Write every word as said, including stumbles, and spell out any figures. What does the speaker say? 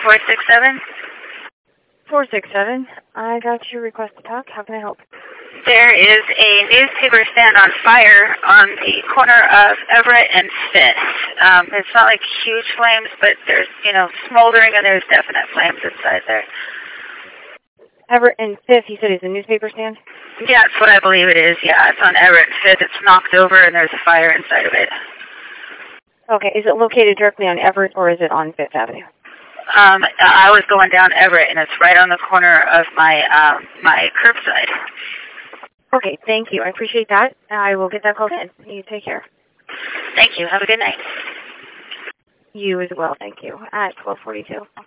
four six seven? four six seven. I got your request to talk. How can I help? There is a newspaper stand on fire on the corner of Everett and Fifth. Um, it's not like huge flames, but there's, you know, smoldering and there's definite flames inside there. Everett and Fifth, you said it's a newspaper stand? Yeah, that's what I believe it is. Yeah, it's on Everett and Fifth. It's knocked over and there's a fire inside of it. Okay, is it located directly on Everett or is it on Fifth Avenue? Um, I was going down Everett and it's right on the corner of my, um, my curbside. Okay, thank you. I appreciate that. I will get that called in. You take care. Thank you. Have a good night. You as well, thank you. At twelve forty-two.